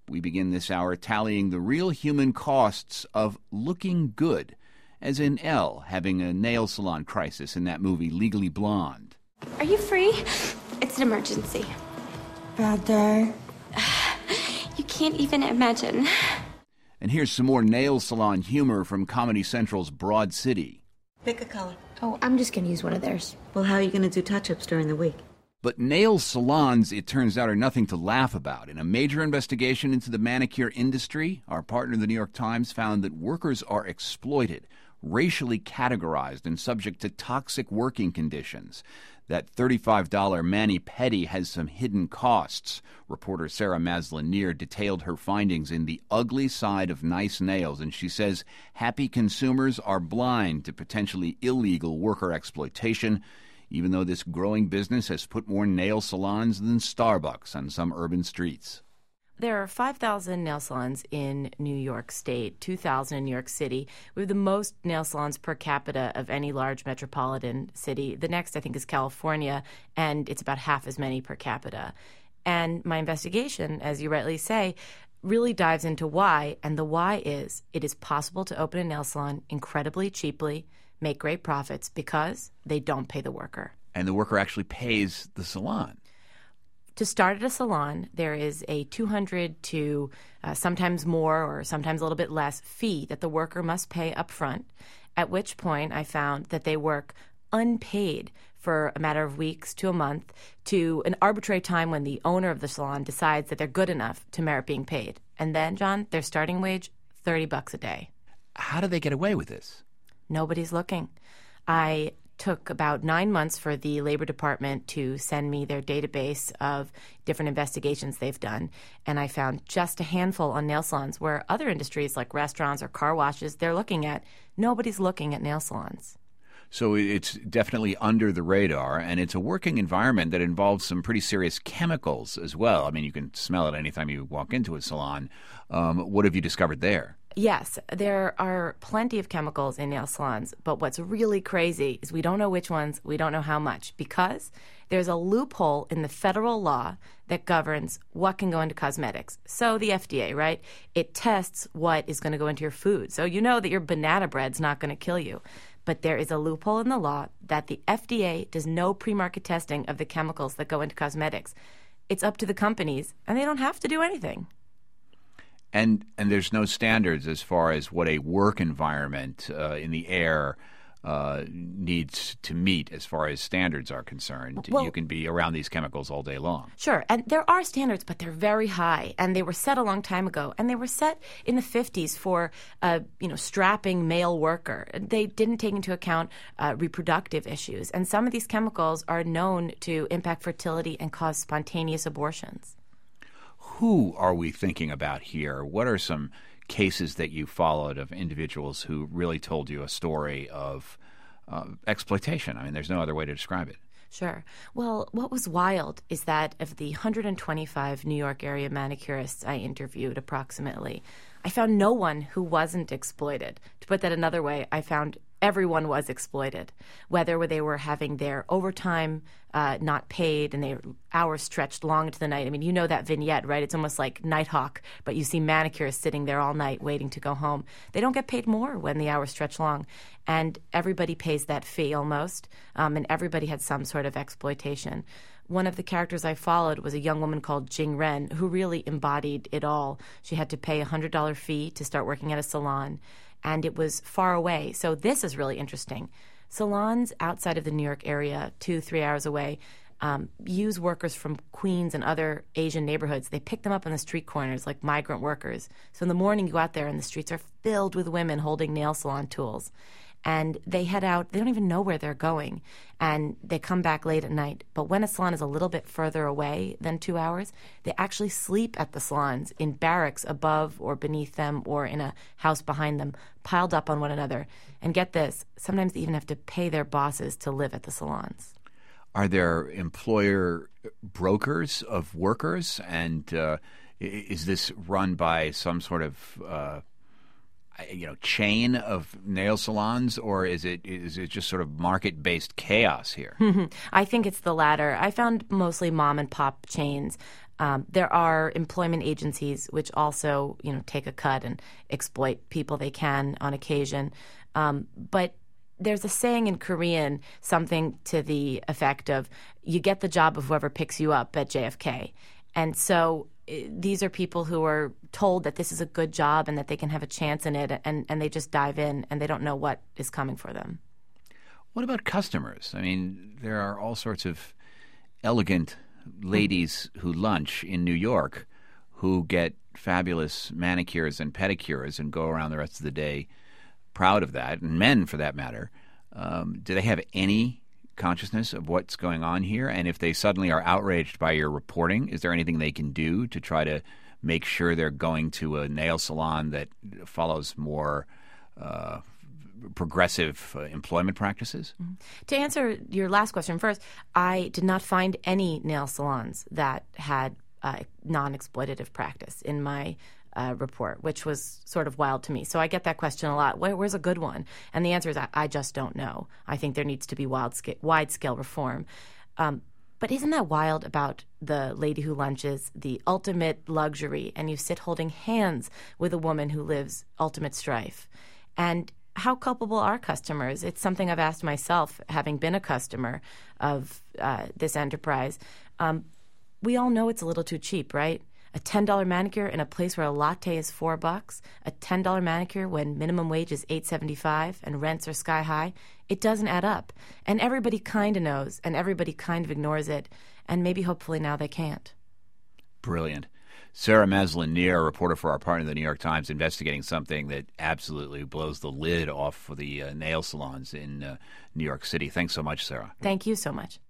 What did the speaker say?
We begin this hour tallying the real human costs of looking good, as in Elle having a nail salon crisis in that movie Legally Blonde. Are you free? It's an emergency. Bad day. You can't even imagine. And here's some more nail salon humor from Comedy Central's Broad City. Pick a color. Oh, I'm just going to use one of theirs. Well, how are you going to do touch-ups during the week? But nail salons, it turns out, are nothing to laugh about. In a major investigation into the manicure industry, our partner, the New York Times, found that workers are exploited, racially categorized, and subject to toxic working conditions. That $35 mani-pedi has some hidden costs. Reporter Sarah Maslin-Nier detailed her findings in The Ugly Side of Nice Nails, and she says happy consumers are blind to potentially illegal worker exploitation, even though this growing business has put more nail salons than Starbucks on some urban streets. There are 5,000 nail salons in New York State, 2,000 in New York City. We have the most nail salons per capita of any large metropolitan city. The next, I think, is California, and it's about half as many per capita. And my investigation, as you rightly say, really dives into why, and the why is it is possible to open a nail salon incredibly cheaply, make great profits because they don't pay the worker. And the worker actually pays the salon. To start at a salon, there is a $200 to sometimes more or sometimes a little bit less fee that the worker must pay up front, at which point I found that they work unpaid for a matter of weeks to a month to an arbitrary time when the owner of the salon decides that they're good enough to merit being paid. And then, John, their starting wage, $30 a day. How do they get away with this? Nobody's looking. I took about 9 months for the Labor Department to send me their database of different investigations they've done, and I found just a handful on nail salons where other industries like restaurants or car washes they're looking at. Nobody's looking at nail salons. So it's definitely under the radar, and it's a working environment that involves some pretty serious chemicals as well. I mean, you can smell it anytime you walk into a salon. What have you discovered there? Yes, there are plenty of chemicals in nail salons, but what's really crazy is we don't know which ones, we don't know how much, because there's a loophole in the federal law that governs what can go into cosmetics. So the FDA, right? It tests what is going to go into your food. So you know that your banana bread's not going to kill you. But there is a loophole in the law that the FDA does no pre-market testing of the chemicals that go into cosmetics. It's up to the companies, and they don't have to do anything. And there's no standards as far as what a work environment in the air needs to meet as far as standards are concerned. Well, you can be around these chemicals all day long. Sure, and there are standards, but they're very high, and they were set a long time ago, and they were set in the 50s for a strapping male worker. They didn't take into account reproductive issues, and some of these chemicals are known to impact fertility and cause spontaneous abortions. Who are we thinking about here? What are some cases that you followed of individuals who really told you a story of exploitation? I mean, there's no other way to describe it. Sure. Well, what was wild is that of the 125 New York area manicurists I interviewed approximately, I found no one who wasn't exploited. To put that another way, I found everyone was exploited, whether they were having their overtime not paid and their hours stretched long into the night. I mean, you know that vignette, right? It's almost like Nighthawk, but you see manicurists sitting there all night waiting to go home. They don't get paid more when the hours stretch long, and everybody pays that fee almost, and everybody had some sort of exploitation. One of the characters I followed was a young woman called Jing Ren, who really embodied it all. She had to pay a $100 fee to start working at a salon, and it was far away. So this is really interesting. Salons outside of the New York area, 2-3 hours away, use workers from Queens and other Asian neighborhoods. They pick them up on the street corners like migrant workers. So in the morning, you go out there and the streets are filled with women holding nail salon tools. And they head out. They don't even know where they're going. And they come back late at night. But when a salon is a little bit further away than 2 hours, they actually sleep at the salons in barracks above or beneath them or in a house behind them, piled up on one another. And get this, sometimes they even have to pay their bosses to live at the salons. Are there employer brokers of workers? And is this run by some sort of chain of nail salons, or is it just sort of market-based chaos here? I think it's the latter. I found mostly mom and pop chains. There are employment agencies which also, take a cut and exploit people they can on occasion. But there's a saying in Korean, something to the effect of, you get the job of whoever picks you up at JFK. And so these are people who are told that this is a good job and that they can have a chance in it, and they just dive in and they don't know what is coming for them. What about customers? I mean, there are all sorts of elegant ladies who lunch in New York who get fabulous manicures and pedicures and go around the rest of the day proud of that, and men for that matter. Do they have any consciousness of what's going on here? And if they suddenly are outraged by your reporting, is there anything they can do to try to make sure they're going to a nail salon that follows more progressive employment practices? Mm-hmm. To answer your last question first, I did not find any nail salons that had non-exploitative practice in my report, which was sort of wild to me. So I get that question a lot. Where's a good one? And the answer is I just don't know. I think there needs to be wide-scale reform. But isn't that wild about the lady who lunches, the ultimate luxury, and you sit holding hands with a woman who lives ultimate strife? And how culpable are customers? It's something I've asked myself, having been a customer of this enterprise. We all know it's a little too cheap, right? A $10 manicure in a place where a latte is $4, a $10 manicure when minimum wage is $8.75 and rents are sky high. It doesn't add up. And everybody kind of knows, and everybody kind of ignores it, and maybe hopefully now they can't. Brilliant. Sarah Maslin-Nir, a reporter for our partner, the New York Times, investigating something that absolutely blows the lid off for the nail salons in New York City. Thanks so much, Sarah. Thank you so much.